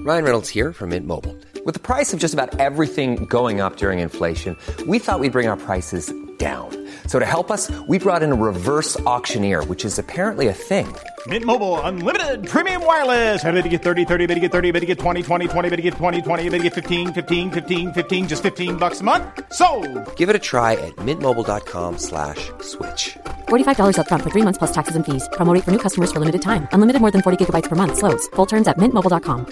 Ryan Reynolds here from Mint Mobile. With the price of just about everything going up during inflation, we thought we'd bring our prices down. So to help us, we brought in a reverse auctioneer, which is apparently a thing. Mint Mobile Unlimited Premium Wireless. How to get 30, 30, bit to get 30, bit to get 20, 20, 20, bit to get 20, 20, bit to get 15, 15, 15, 15, just $15 a month? Sold! Give it a try at mintmobile.com/switch. $45 up front for 3 months plus taxes and fees. Promo rate for new customers for limited time. Unlimited more than 40 gigabytes per month. Slows full terms at mintmobile.com.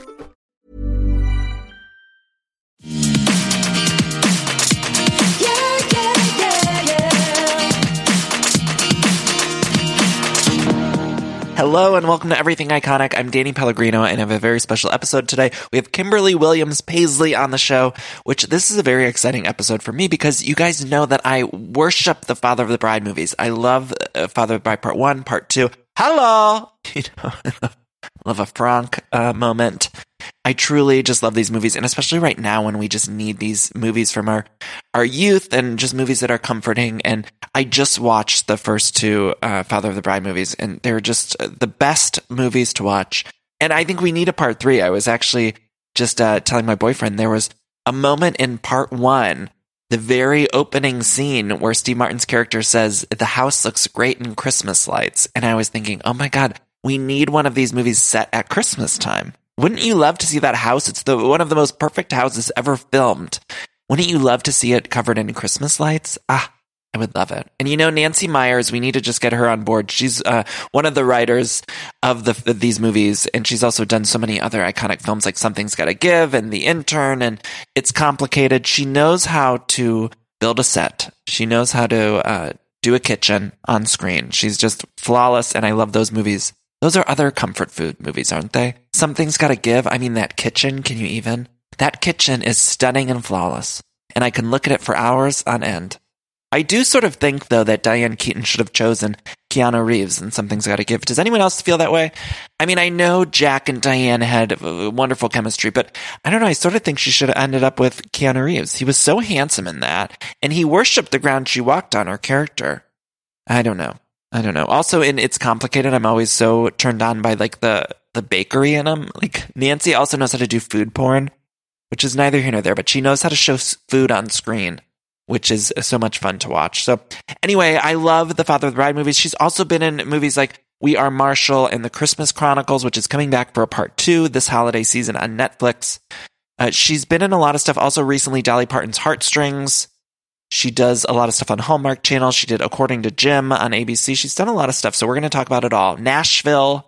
Hello and welcome to Everything Iconic. I'm Danny Pellegrino and I have a very special episode today. We have Kimberly Williams Paisley on the show, which this is a very exciting episode for me because you guys know that I worship the Father of the Bride movies. I love Father of the Bride Part 1, Part 2. Hello! You know, I love a Franck moment. I truly just love these movies, and especially right now when we just need these movies from our youth and just movies that are comforting. And I just watched the first two Father of the Bride movies, and they're just the best movies to watch. And I think we need a part 3. I was actually just telling my boyfriend there was a moment in part 1, the very opening scene where Steve Martin's character says, "The house looks great in Christmas lights." And I was thinking, oh my God, we need one of these movies set at Christmas time. Wouldn't you love to see that house? It's one of the most perfect houses ever filmed. Wouldn't you love to see it covered in Christmas lights? I would love it. And you know, Nancy Meyers, we need to just get her on board. She's one of the writers of these movies, and she's also done so many other iconic films like Something's Gotta Give and The Intern, and It's Complicated. She knows how to build a set. She knows how to do a kitchen on screen. She's just flawless, and I love those movies. Those are other comfort food movies, aren't they? Something's Gotta Give. I mean, that kitchen, can you even? That kitchen is stunning and flawless, and I can look at it for hours on end. I do sort of think, though, that Diane Keaton should have chosen Keanu Reeves in Something's Gotta Give. Does anyone else feel that way? I mean, I know Jack and Diane had wonderful chemistry, but I don't know, I sort of think she should have ended up with Keanu Reeves. He was so handsome in that, and he worshipped the ground she walked on, her character. I don't know. Also, in It's Complicated, I'm always so turned on by like the bakery in them. Like Nancy also knows how to do food porn, which is neither here nor there, but she knows how to show food on screen, which is so much fun to watch. So anyway, I love the Father of the Bride movies. She's also been in movies like We Are Marshall and The Christmas Chronicles, which is coming back for a part 2 this holiday season on Netflix. She's been in a lot of stuff. Also recently, Dolly Parton's Heartstrings. She does a lot of stuff on Hallmark Channel. She did According to Jim on ABC. She's done a lot of stuff, so we're going to talk about it all. Nashville.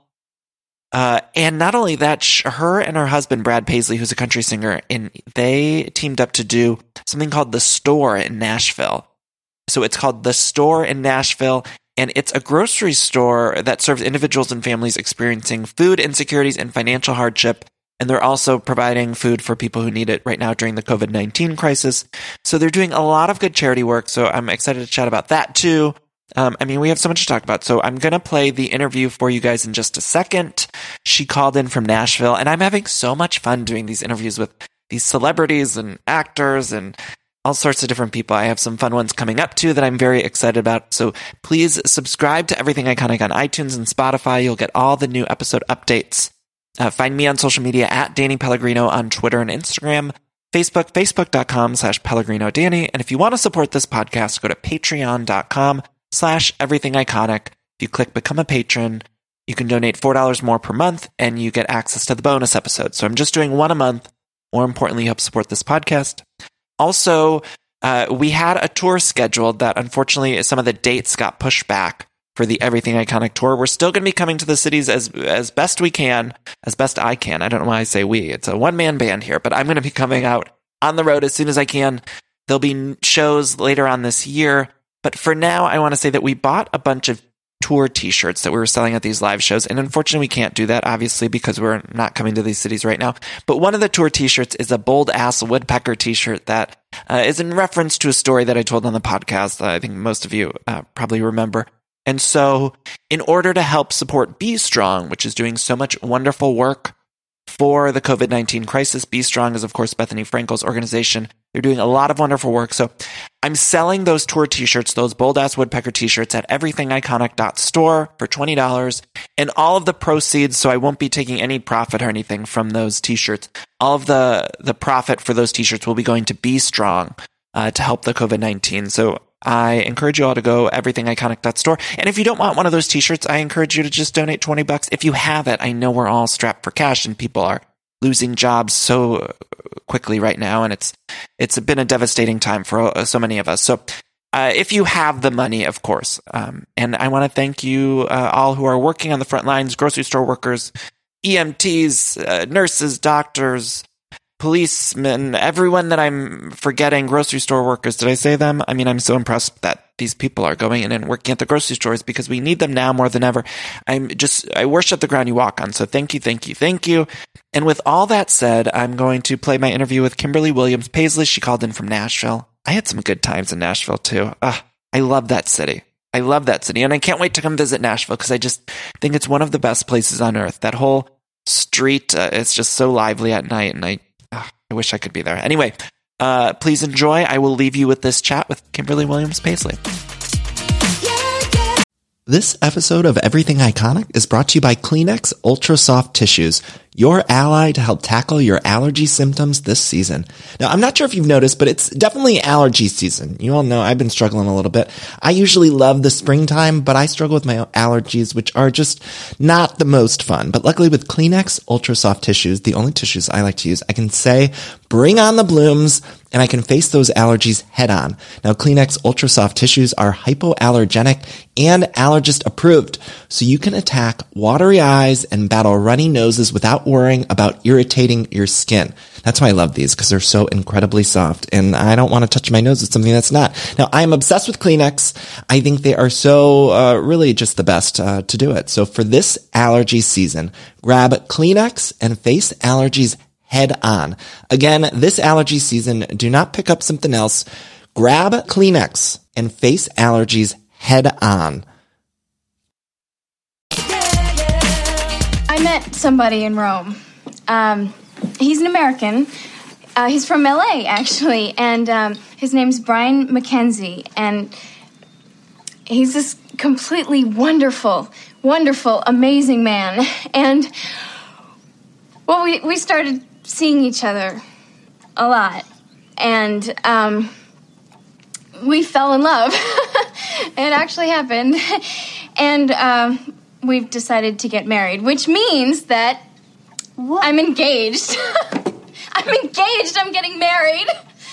And not only that, her and her husband, Brad Paisley, who's a country singer, and they teamed up to do something called The Store in Nashville. So it's called The Store in Nashville, and it's a grocery store that serves individuals and families experiencing food insecurities and financial hardship. And they're also providing food for people who need it right now during the COVID-19 crisis. So they're doing a lot of good charity work. So I'm excited to chat about that too. We have so much to talk about. So I'm going to play the interview for you guys in just a second. She called in from Nashville, and I'm having so much fun doing these interviews with these celebrities and actors and all sorts of different people. I have some fun ones coming up too that I'm very excited about. So please subscribe to Everything Iconic on iTunes and Spotify. You'll get all the new episode updates. Find me on social media at Danny Pellegrino on Twitter and Instagram, Facebook, facebook.com/Pellegrino Danny. And if you want to support this podcast, go to patreon.com/everythingiconic. If you click Become a Patron, you can donate $4 more per month and you get access to the bonus episodes. So I'm just doing one a month. More importantly, help support this podcast. Also, we had a tour scheduled that unfortunately some of the dates got pushed back for the Everything Iconic tour. We're still going to be coming to the cities as best we can, as best I can. I don't know why I say we. It's a one-man band here, but I'm going to be coming out on the road as soon as I can. There'll be shows later on this year, but for now, I want to say that we bought a bunch of tour t-shirts that we were selling at these live shows, and unfortunately, we can't do that, obviously, because we're not coming to these cities right now. But one of the tour t-shirts is a Bold Ass Woodpecker t-shirt that is in reference to a story that I told on the podcast that I think most of you probably remember. And so in order to help support Be Strong, which is doing so much wonderful work for the COVID-19 crisis. Be Strong is, of course, Bethany Frankel's organization. They're doing a lot of wonderful work. So I'm selling those tour t-shirts, those Bold Ass Woodpecker t-shirts at everythingiconic.store for $20. And all of the proceeds, so I won't be taking any profit or anything from those t-shirts. All of the profit for those t-shirts will be going to Be Strong to help the COVID-19. So I encourage you all to go everythingiconic.store. And if you don't want one of those t-shirts, I encourage you to just donate $20. If you have it, I know we're all strapped for cash and people are losing jobs so quickly right now. And it's been a devastating time for so many of us. So if you have the money, of course. And I want to thank you all who are working on the front lines, grocery store workers, EMTs, nurses, doctors, policemen, everyone that I'm forgetting, grocery store workers. Did I say them? I mean, I'm so impressed that these people are going in and working at the grocery stores because we need them now more than ever. I worship the ground you walk on. So thank you, thank you, thank you. And with all that said, I'm going to play my interview with Kimberly Williams Paisley. She called in from Nashville. I had some good times in Nashville too. I love that city. I love that city. And I can't wait to come visit Nashville because I just think it's one of the best places on earth. That whole street, it's just so lively at night. And I wish I could be there. Anyway, please enjoy. I will leave you with this chat with Kimberly Williams Paisley. This episode of Everything Iconic is brought to you by Kleenex Ultra Soft Tissues, your ally to help tackle your allergy symptoms this season. Now, I'm not sure if you've noticed, but it's definitely allergy season. You all know I've been struggling a little bit. I usually love the springtime, but I struggle with my allergies, which are just not the most fun. But luckily with Kleenex Ultra Soft Tissues, the only tissues I like to use, I can say, bring on the blooms, and I can face those allergies head on. Now, Kleenex Ultra Soft Tissues are hypoallergenic and allergist approved, so you can attack watery eyes and battle runny noses without worrying about irritating your skin. That's why I love these, because they're so incredibly soft, and I don't want to touch my nose with something that's not. Now, I am obsessed with Kleenex. I think they are so really just the best to do it. So for this allergy season, grab Kleenex and face allergies head on. Again, this allergy season, do not pick up something else. Grab Kleenex and face allergies head on. I met somebody in Rome. He's an American. He's from LA, actually, and his name's Brian McKenzie, and he's this completely wonderful, amazing man. And, well, we started seeing each other a lot, and we fell in love. It actually happened. And we've decided to get married, which means that I'm engaged. I'm engaged. I'm getting married.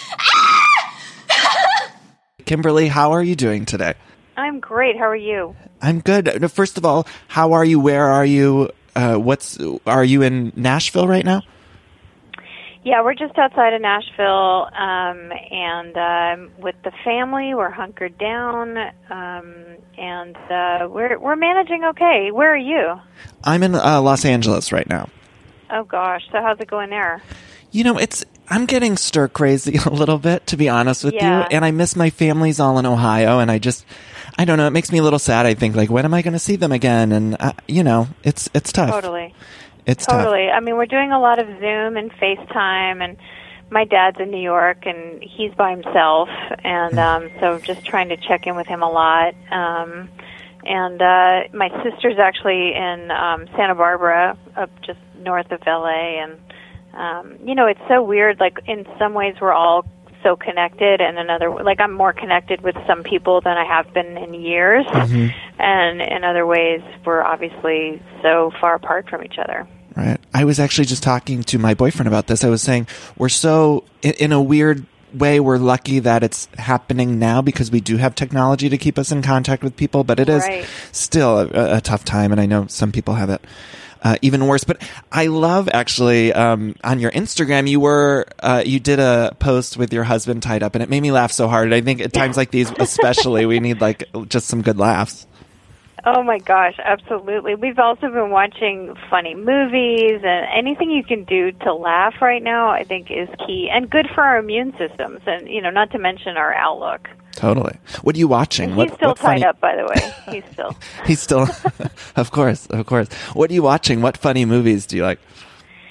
Kimberly, how are you doing today? I'm great. How are you? I'm good. First of all, how are you? Where are you? Are you in Nashville right now? Yeah, we're just outside of Nashville, and with the family, we're hunkered down, and we're managing okay. Where are you? I'm in Los Angeles right now. Oh gosh, so how's it going there? You know, I'm getting stir crazy a little bit, to be honest with you, and I miss my family's all in Ohio, and I don't know, it makes me a little sad. I think, like, when am I going to see them again? And it's tough. Totally. It's totally. tough. I mean, we're doing a lot of Zoom and FaceTime, and my dad's in New York, and he's by himself, and so just trying to check in with him a lot. And my sister's actually in Santa Barbara, up just north of LA, and it's so weird. Like, in some ways, we're all so connected, and I'm more connected with some people than I have been in years. Mm-hmm. And in other ways, we're obviously so far apart from each other. Right. I was actually just talking to my boyfriend about this. I was saying we're so, in a weird way, we're lucky that it's happening now because we do have technology to keep us in contact with people, but it is still a tough time, and I know some people have it even worse. But I love, actually, on your Instagram, you did a post with your husband tied up, and it made me laugh so hard. I think at times like these, especially, we need like just some good laughs. Oh my gosh, absolutely. We've also been watching funny movies, and anything you can do to laugh right now, I think, is key and good for our immune systems, and not to mention our outlook. Totally. What are you watching? He's still tied up, by the way. He's still. Of course. What are you watching? What funny movies do you like?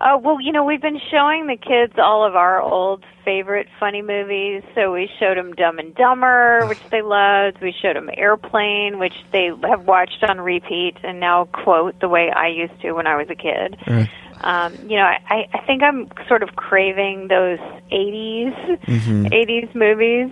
Oh, well, we've been showing the kids all of our old favorite funny movies. So we showed them Dumb and Dumber, which they loved. We showed them Airplane, which they have watched on repeat and now quote the way I used to when I was a kid. Right. I think I'm sort of craving those 80s movies.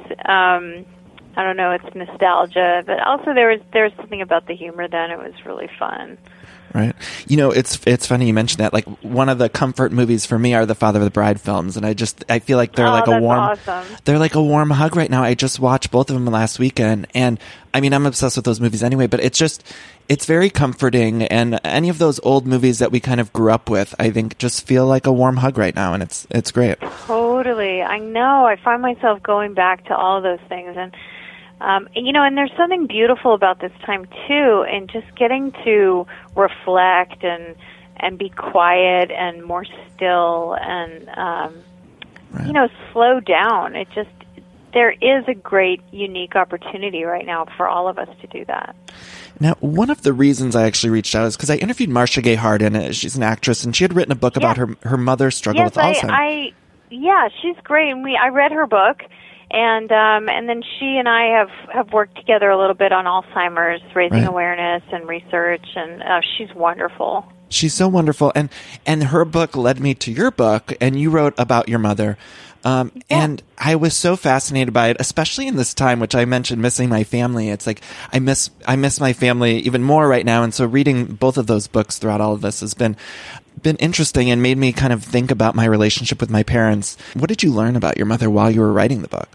I don't know, it's nostalgia, but also there was something about the humor then. It was really fun. Right. It's funny you mentioned that. Like, one of the comfort movies for me are the Father of the Bride films, and I feel like they're like a warm, awesome. They're like a warm hug right now. I just watched both of them last weekend, and I mean, I'm obsessed with those movies anyway, but it's very comforting, and any of those old movies that we kind of grew up with, I think just feel like a warm hug right now, and it's great. Totally. I know. I find myself going back to all those things, and and there's something beautiful about this time too, and just getting to reflect and be quiet and more still and Right. Slow down. There is a great unique opportunity right now for all of us to do that. Now, one of the reasons I actually reached out is because I interviewed Marcia Gay Harden. She's an actress, and she had written a book about her mother's struggle with Alzheimer's. Yeah, she's great, and I read her book. And then she and I have worked together a little bit on Alzheimer's, raising awareness and research, and she's wonderful. She's so wonderful. And her book led me to your book, and you wrote about your mother. And I was so fascinated by it, especially in this time, which I mentioned, missing my family. It's like I miss my family even more right now. And so reading both of those books throughout all of this has been interesting and made me kind of think about my relationship with my parents. What did you learn about your mother while you were writing the book?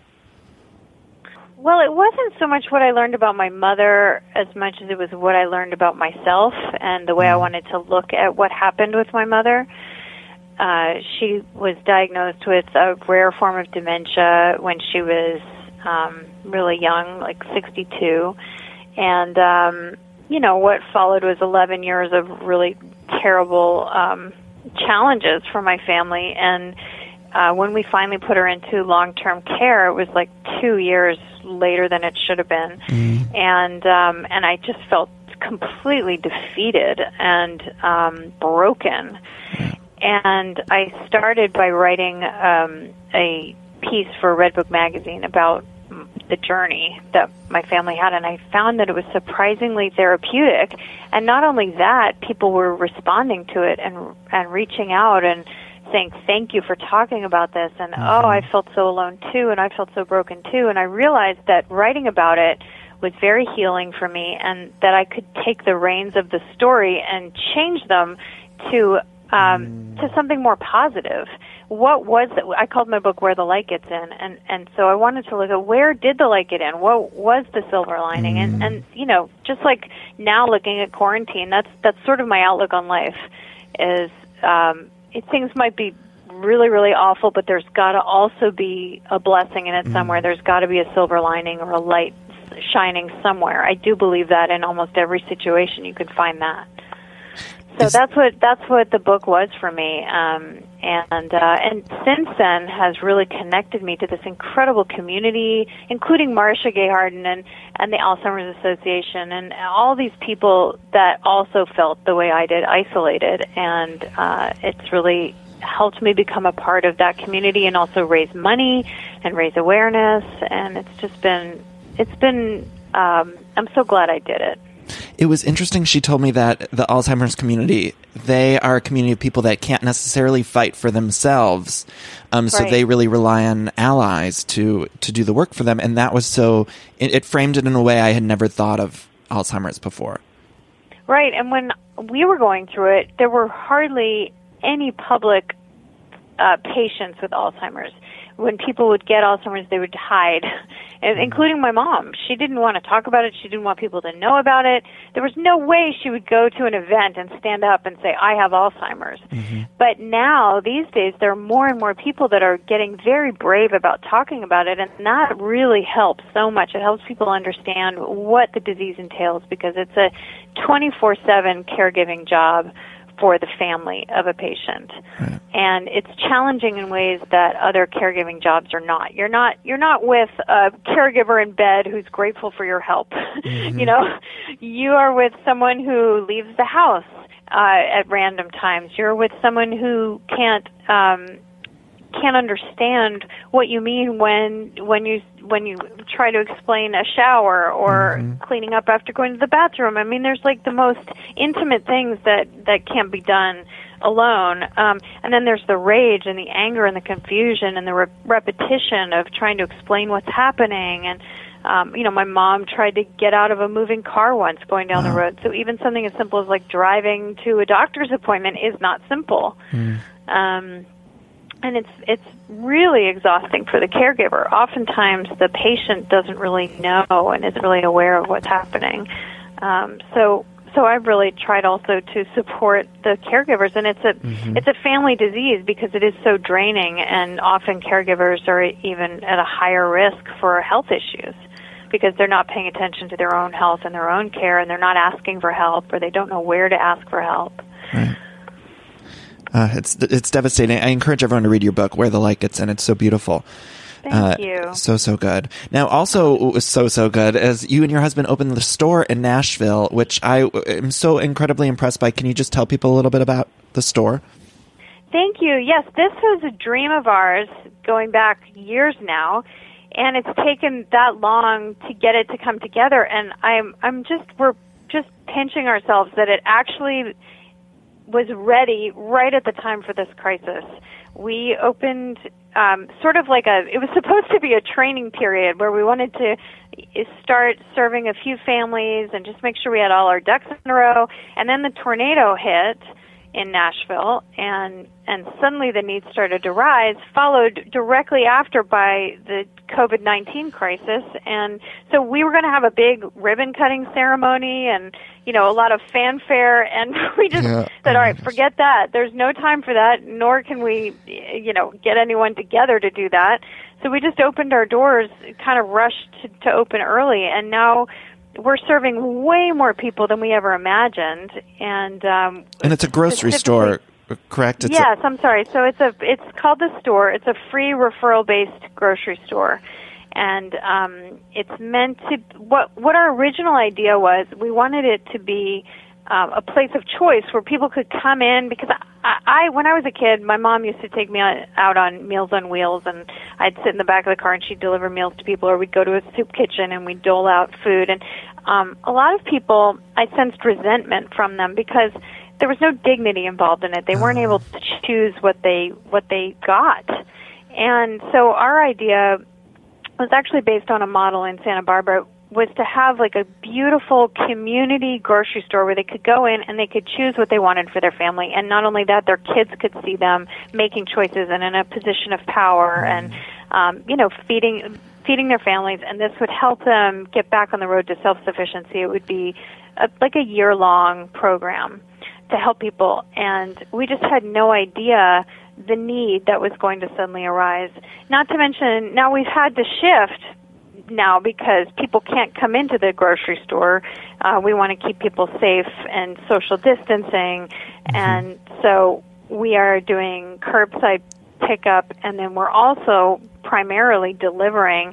Well, it wasn't so much what I learned about my mother as much as it was what I learned about myself and the way I wanted to look at what happened with my mother. She was diagnosed with a rare form of dementia when she was really young, like 62. And, what followed was 11 years of really terrible challenges for my family. And when we finally put her into long-term care, it was like 2 years later than it should have been. And I just felt completely defeated and broken. And I started by writing a piece for Redbook magazine about the journey that my family had, and I found that it was surprisingly therapeutic. And not only that, people were responding to it and reaching out and saying, thank you for talking about this, and I felt so alone too, and I felt so broken too. And I realized that writing about it was very healing for me, and that I could take the reins of the story and change them to something more positive. What was it? I called my book Where the Light Gets In, and so I wanted to look at where did the light get in? What was the silver lining? And just like now looking at quarantine, that's sort of my outlook on life is things might be really, really awful, but there's got to also be a blessing in it somewhere. There's got to be a silver lining or a light shining somewhere. I do believe that in almost every situation you could find that. So that's what the book was for me, and since then has really connected me to this incredible community, including Marcia Gay Harden and the Alzheimer's Association, and all these people that also felt the way I did, isolated, and it's really helped me become a part of that community and also raise money and raise awareness, and it's been I'm so glad I did it. It was interesting. She told me that the Alzheimer's community, they are a community of people that can't necessarily fight for themselves. So they really rely on allies to do the work for them. And that was it framed it in a way I had never thought of Alzheimer's before. Right. And when we were going through it, there were hardly any public patients with Alzheimer's. When people would get Alzheimer's, they would hide, including my mom. She didn't want to talk about it. She didn't want people to know about it. There was no way she would go to an event and stand up and say, I have Alzheimer's. But now, these days, there are more and more people that are getting very brave about talking about it, and that really helps so much. It helps people understand what the disease entails, because it's a 24/7 caregiving job for the family of a patient. Right. And it's challenging in ways that other caregiving jobs are not. You're not with a caregiver in bed who's grateful for your help. You are with someone who leaves the house at random times. You're with someone who can't understand what you mean when you try to explain a shower or cleaning up after going to the bathroom. I mean, there's like the most intimate things that can't be done alone. And then there's the rage and the anger and the confusion and the repetition of trying to explain what's happening. And my mom tried to get out of a moving car once going down the road. So even something as simple as like driving to a doctor's appointment is not simple. And it's really exhausting for the caregiver. Oftentimes the patient doesn't really know and isn't really aware of what's happening. So I've really tried also to support the caregivers, and it's a family disease because it is so draining, and often caregivers are even at a higher risk for health issues because they're not paying attention to their own health and their own care, and they're not asking for help, or they don't know where to ask for help. Right. It's devastating. I encourage everyone to read your book, Where the Light Gets In. It's so beautiful. Thank you. So good. Now, also so good as you and your husband opened the store in Nashville, which I am so incredibly impressed by. Can you just tell people a little bit about the store? Thank you. Yes, this was a dream of ours going back years now, and it's taken that long to get it to come together. And we're just pinching ourselves that it actually was ready right at the time for this crisis. We opened sort of like it was supposed to be a training period where we wanted to start serving a few families and just make sure we had all our ducks in a row. And then the tornado hit in Nashville, and suddenly the need started to rise, followed directly after by the COVID-19 crisis. And so we were going to have a big ribbon-cutting ceremony and, a lot of fanfare, and we just said, all right, forget that. There's no time for that, nor can we, get anyone together to do that. So we just opened our doors, kind of rushed to open early, and now we're serving way more people than we ever imagined. And it's a grocery store, correct? I'm sorry. So it's called The Store. It's a free referral-based grocery store. And it's meant to, what our original idea was, we wanted it to be a place of choice where people could come in, because when I was a kid, my mom used to take me out on Meals on Wheels, and I'd sit in the back of the car and she'd deliver meals to people, or we'd go to a soup kitchen and we'd dole out food. And a lot of people, I sensed resentment from them because there was no dignity involved in it. They weren't able to choose what they got. And so our idea was actually based on a model in Santa Barbara, was to have like a beautiful community grocery store where they could go in and they could choose what they wanted for their family. And not only that, their kids could see them making choices and in a position of power and, feeding their families. And this would help them get back on the road to self-sufficiency. It would be like a year-long program to help people. And we just had no idea the need that was going to suddenly arise. Not to mention, now we've had to shift now because people can't come into the grocery store. We want to keep people safe and social distancing. And so we are doing curbside pickup, and then we're also primarily delivering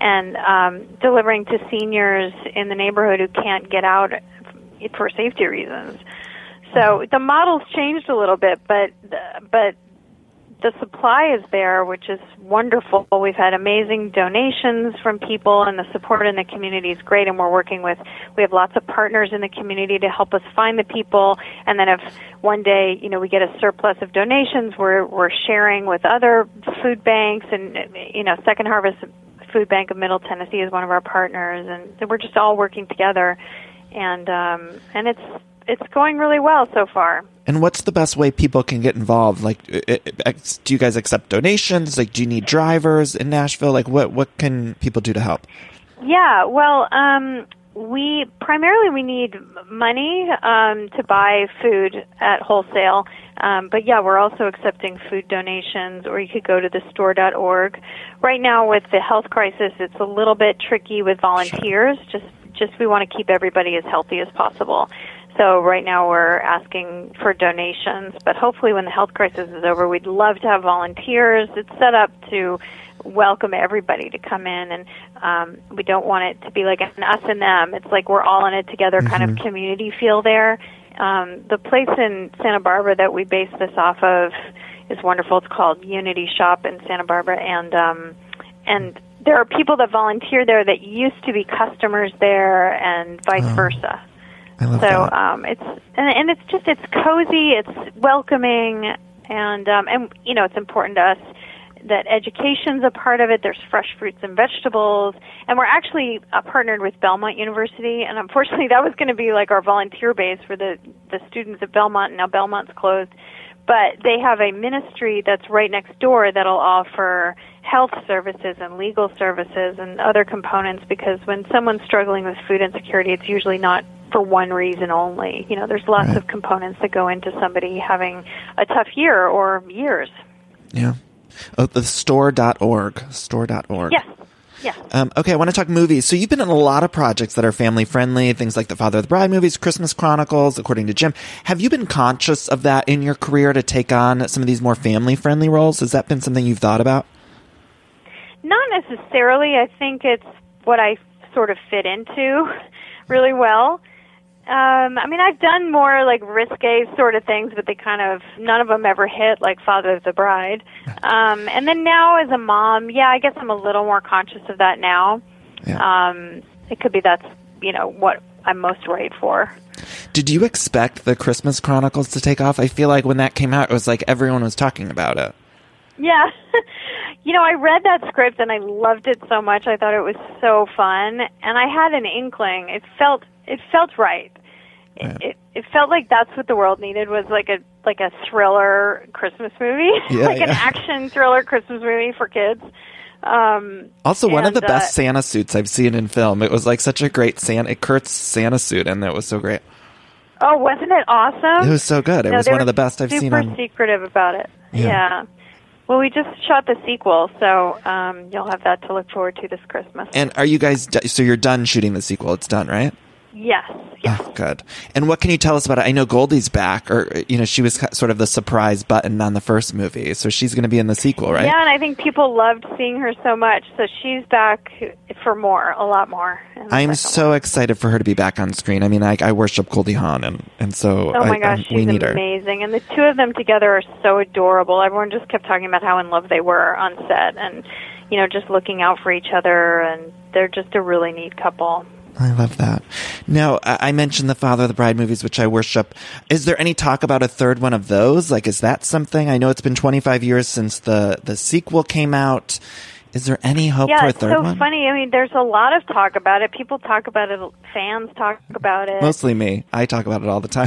to seniors in the neighborhood who can't get out for safety reasons. So the model's changed a little bit, but the supply is there, which is wonderful. We've had amazing donations from people, and the support in the community is great. And we have lots of partners in the community to help us find the people. And then if one day, we get a surplus of donations, we're sharing with other food banks, and Second Harvest Food Bank of Middle Tennessee is one of our partners, and we're just all working together. And it's going really well so far. And what's the best way people can get involved? Like, do you guys accept donations? Like, do you need drivers in Nashville? Like, what can people do to help? Yeah, well, we need money to buy food at wholesale. But yeah, we're also accepting food donations, or you could go to thestore.org. Right now with the health crisis, it's a little bit tricky with volunteers. Just we want to keep everybody as healthy as possible. So right now we're asking for donations, but hopefully when the health crisis is over, we'd love to have volunteers. It's set up to welcome everybody to come in, and we don't want it to be like an us and them. It's like we're all in it together kind of community feel there. The place in Santa Barbara that we based this off of is wonderful. It's called Unity Shop in Santa Barbara, and there are people that volunteer there that used to be customers there, and vice versa. I love that. It's cozy, it's welcoming, and it's important to us that education's a part of it. There's fresh fruits and vegetables, and we're actually partnered with Belmont University, and unfortunately that was going to be like our volunteer base for the students at Belmont, and now Belmont's closed. But they have a ministry that's right next door that'll offer health services and legal services and other components, because when someone's struggling with food insecurity, it's usually not for one reason only. There's lots of components that go into somebody having a tough year or years. Yeah. Oh, the store.org. Store.org. Yes. Yeah. Okay, I want to talk movies. So you've been in a lot of projects that are family-friendly, things like the Father of the Bride movies, Christmas Chronicles, According to Jim. Have you been conscious of that in your career to take on some of these more family-friendly roles? Has that been something you've thought about? Not necessarily. I think it's what I sort of fit into really well. I've done more like risque sort of things, but none of them ever hit like Father of the Bride. And then now as a mom, I guess I'm a little more conscious of that now. Yeah. It could be that's, what I'm most right for. Did you expect the Christmas Chronicles to take off? I feel like when that came out, it was like everyone was talking about it. Yeah. I read that script and I loved it so much. I thought it was so fun, and I had an inkling. It felt right. It felt like that's what the world needed, was like a thriller Christmas movie, an action thriller Christmas movie for kids. Also, one of the best Santa suits I've seen in film. It was like such a great Kurt's Santa suit, and it was so great. Oh, wasn't it awesome? It was so good. It was one of the best I've seen. Super secretive about it. Yeah. Well, we just shot the sequel, so you'll have that to look forward to this Christmas. And are you guys, so you're done shooting the sequel? It's done, right? Yes. Oh, good. And what can you tell us about it? I know Goldie's back, or, she was sort of the surprise button on the first movie, so she's going to be in the sequel, right? Yeah, and I think people loved seeing her so much, so she's back for more, a lot more. I'm so excited for her to be back on screen. I worship Goldie Hawn, and so oh my gosh, we need her. She's amazing. And the two of them together are so adorable. Everyone just kept talking about how in love they were on set, and, just looking out for each other, and they're just a really neat couple. I love that. Now, I mentioned the Father of the Bride movies, which I worship. Is there any talk about a third one of those? Like, is that something? I know it's been 25 years since the sequel came out. Is there any hope for a third one? Yeah, it's so funny. There's a lot of talk about it. People talk about it. Fans talk about it. Mostly me. I talk about it all the time.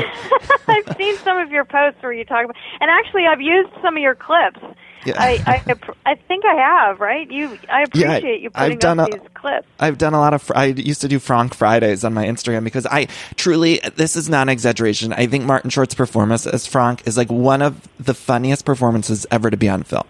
I've seen some of your posts where you talk about, and actually I've used some of your clips. Yeah. I think I have, right? I appreciate you putting up these clips. I've done a lot of, I used to do Frank Fridays on my Instagram, because I truly, this is not an exaggeration, I think Martin Short's performance as Frank is like one of the funniest performances ever to be on film.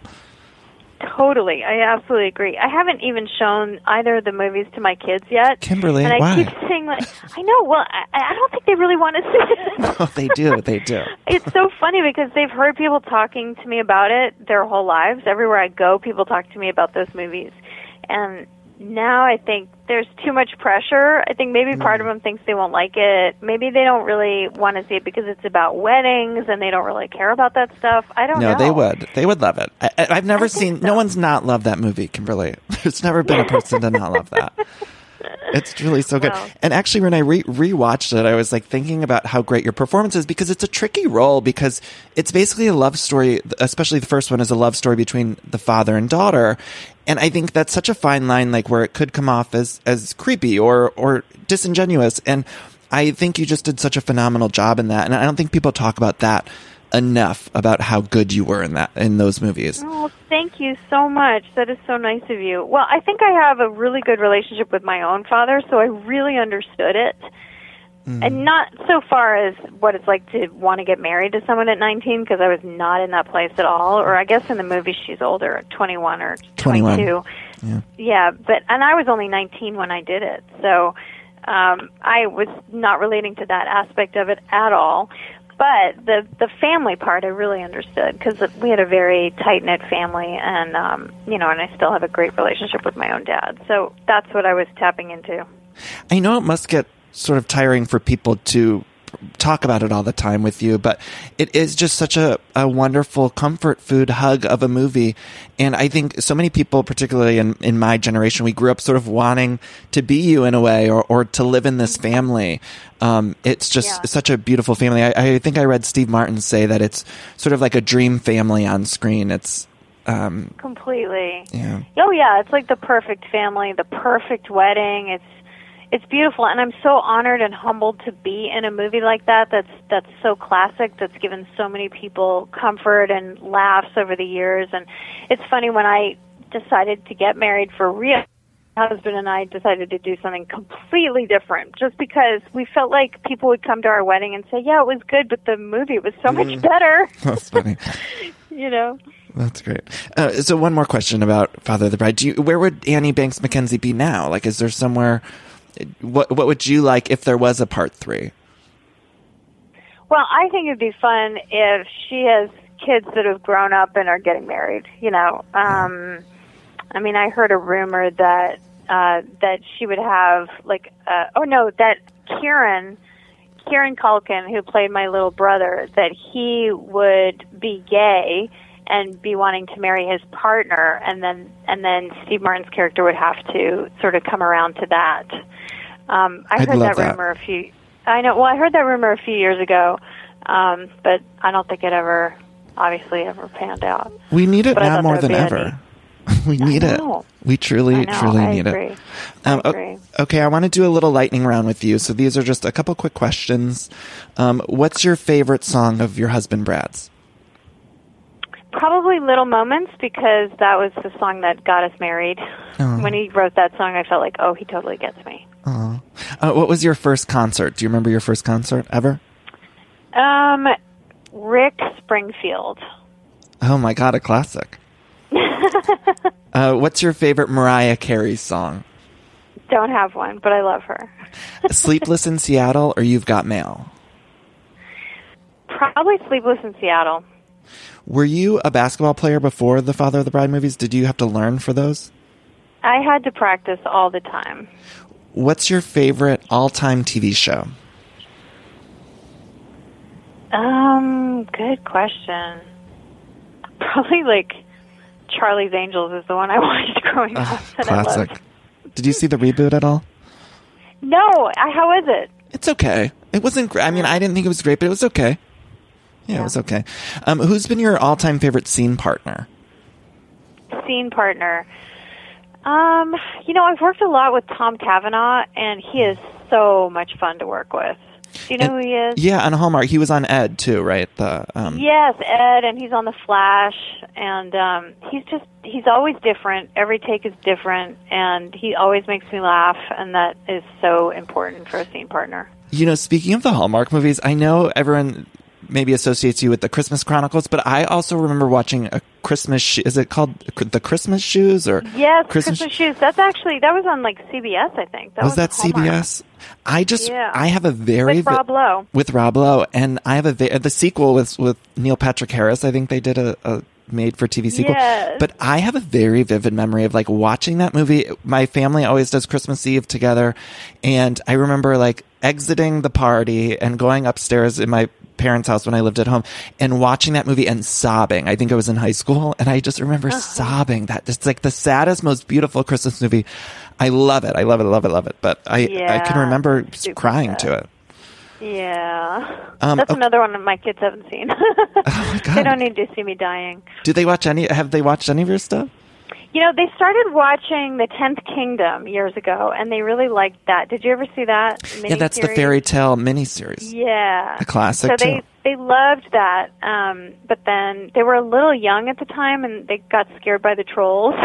Totally. I absolutely agree. I haven't even shown either of the movies to my kids yet. Kimberly, and I why? keep saying, I know, well, I don't think they really want to see it. Oh, they do. It's so funny because they've heard people talking to me about it their whole lives. Everywhere I go, people talk to me about those movies. And now I think there's too much pressure. I think maybe part of them thinks they won't like it. Maybe they don't really want to see it because it's about weddings and they don't really care about that stuff. I don't know. No, they would. They would love it. I've never seen, no one's not loved that movie, Kimberly. There's never been a person to not love that. It's really so good. Well, and actually, when I rewatched it, I was like thinking about how great your performance is, because it's a tricky role, because it's basically a love story, especially the first one is a love story between the father and daughter. And I think that's such a fine line, like where it could come off as creepy or disingenuous. And I think you just did such a phenomenal job in that. And I don't think people talk about that enough, about how good you were in those movies. Oh, thank you so much. That is so nice of you. Well, I think I have a really good relationship with my own father, so I really understood it. And not so far as what it's like to want to get married to someone at 19, because I was not in that place at all. Or I guess in the movie she's older, at 21 or 22. Yeah, and I was only 19 when I did it. So I was not relating to that aspect of it at all. But the family part I really understood, because we had a very tight-knit family, and and I still have a great relationship with my own dad. So that's what I was tapping into. I know it must get sort of tiring for people to talk about it all the time with you, but it is just such a wonderful comfort food hug of a movie. And I think so many people, particularly in my generation, we grew up sort of wanting to be you in a way, or to live in this family. It's just such a beautiful family. I think I read Steve Martin say that it's sort of like a dream family on screen. It's completely. Yeah. Oh yeah, it's like the perfect family, the perfect wedding. It's beautiful, and I'm so honored and humbled to be in a movie like that. That's so classic. That's given so many people comfort and laughs over the years. And it's funny, when I decided to get married for real, my husband and I decided to do something completely different, just because we felt like people would come to our wedding and say, "Yeah, it was good, but the movie was so much better." That's funny. You know. That's great. So one more question about Father of the Bride. Where would Annie Banks McKenzie be now? Like, is there somewhere? What would you like if there was a part 3? Well, I think it'd be fun if she has kids that have grown up and are getting married. You know, I mean, I heard a rumor that she would have that Kieran Culkin, who played my little brother, that he would be gay and be wanting to marry his partner, and then Steve Martin's character would have to sort of come around to that. I heard that rumor I heard that rumor a few years ago, but I don't think it ever panned out. We need it now more than ever. We need it. We truly need it. I agree. Okay, I want to do a little lightning round with you. So these are just a couple quick questions. What's your favorite song of your husband Brad's? Probably Little Moments, because that was the song that got us married. Oh. When he wrote that song, I felt like, oh, he totally gets me. Oh. What was your first concert? Do you remember your first concert ever? Rick Springfield. Oh my God, a classic. What's your favorite Mariah Carey song? Don't have one, but I love her. Sleepless in Seattle or You've Got Mail? Probably Sleepless in Seattle. Were you a basketball player before the Father of the Bride movies? Did you have to learn for those? I had to practice all the time. What's your favorite all-time TV show? Good question. Probably like Charlie's Angels is the one I watched growing up. Classic. Did you see the reboot at all? No. How is it? It's okay. It wasn't great. I mean, I didn't think it was great, but it was okay. Yeah, it was okay. Who's been your all-time favorite scene partner? Scene partner. I've worked a lot with Tom Cavanaugh, and he is so much fun to work with. Do you know who he is? Yeah, on Hallmark. He was on Ed, too, right? Yes, Ed, and he's on The Flash, and he's always different. Every take is different, and he always makes me laugh, and that is so important for a scene partner. You know, speaking of the Hallmark movies, I know everyone maybe associates you with the Christmas Chronicles, but I also remember watching a Christmas is it called The Christmas Shoes? Or yes, Christmas Shoes. That was on like CBS, I think. Was that Hallmark. CBS? I have a very with Rob Lowe. With Rob Lowe, and I have the sequel with Neil Patrick Harris. I think they did a made-for-TV sequel. Yes. But I have a very vivid memory of like watching that movie. My family always does Christmas Eve together, and I remember like exiting the party and going upstairs in my parents' house when I lived at home and watching that movie and sobbing. I think I was in high school, and I just remember sobbing. That it's like the saddest, most beautiful Christmas movie. I love it. I love it. But I can remember crying to it. Yeah. That's another one that my kids haven't seen. Oh my God. They don't need to see me dying. Have they watched any of your stuff? You know, they started watching The 10th Kingdom years ago, and they really liked that. Did you ever see that miniseries? Yeah, that's the fairy tale miniseries. Yeah. A classic, so too. They loved that, but then they were a little young at the time, and they got scared by the trolls.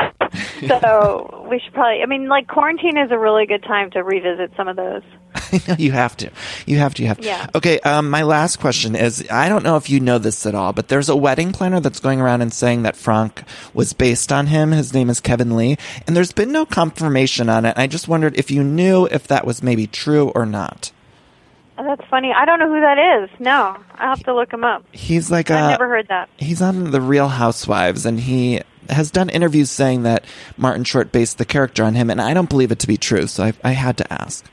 So we should probably, quarantine is a really good time to revisit some of those. I know you have to. Yeah. Okay, my last question is, I don't know if you know this at all, but there's a wedding planner that's going around and saying that Franck was based on him. His name is Kevin Lee, and there's been no confirmation on it. I just wondered if you knew if that was maybe true or not. Oh, that's funny. I don't know who that is. No, I'll have to look him up. He's like I've never heard that. He's on The Real Housewives, and he has done interviews saying that Martin Short based the character on him, and I don't believe it to be true, so I had to ask.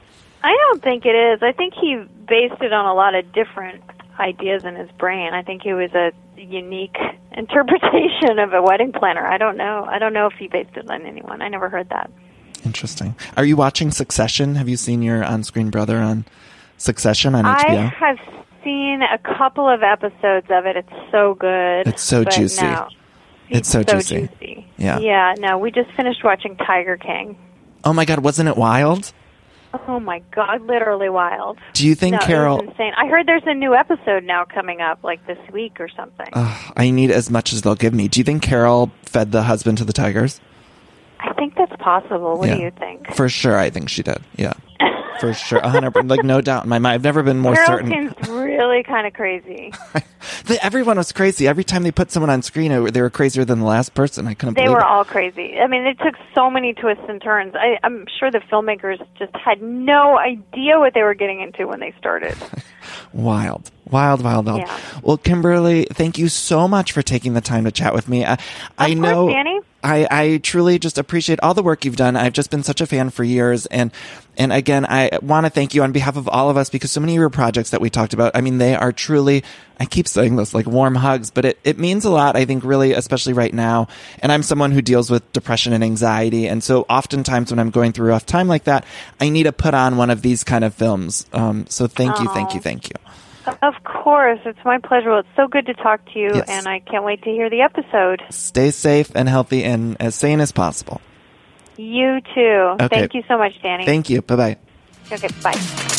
I don't think it is. I think he based it on a lot of different ideas in his brain. I think it was a unique interpretation of a wedding planner. I don't know. I don't know if he based it on anyone. I never heard that. Interesting. Are you watching Succession? Have you seen your on-screen brother on Succession on HBO? I have seen a couple of episodes of it. It's so good. It's so juicy. No, it's so juicy. Yeah. Yeah, no, we just finished watching Tiger King. Oh my God, wasn't it wild? Oh my God, literally wild. Do you think Carol... It was insane. I heard there's a new episode now coming up, like this week or something. I need as much as they'll give me. Do you think Carol fed the husband to the tigers? I think that's possible. What do you think? For sure, I think she did. Yeah. For sure, 100%. Like, no doubt in my mind. I've never been more certain. Carol seems really kind of crazy. Everyone was crazy. Every time they put someone on screen, they were crazier than the last person. I couldn't believe it. They were all crazy. I mean, it took so many twists and turns. I'm sure the filmmakers just had no idea what they were getting into when they started. Wild. Yeah. Well, Kimberly, thank you so much for taking the time to chat with me. I know, Danny. I truly just appreciate all the work you've done. I've just been such a fan for years. And again, I want to thank you on behalf of all of us, because so many of your projects that we talked about, I mean, they are truly, I keep saying this, like warm hugs, but it means a lot, I think, really, especially right now. And I'm someone who deals with depression and anxiety. And so oftentimes when I'm going through a rough time like that, I need to put on one of these kind of films. So thank you. Of course. It's my pleasure. Well, it's so good to talk to you, Yes. and I can't wait to hear the episode. Stay safe and healthy and as sane as possible. You too. Okay. Thank you so much, Danny. Thank you. Bye-bye. Okay, bye.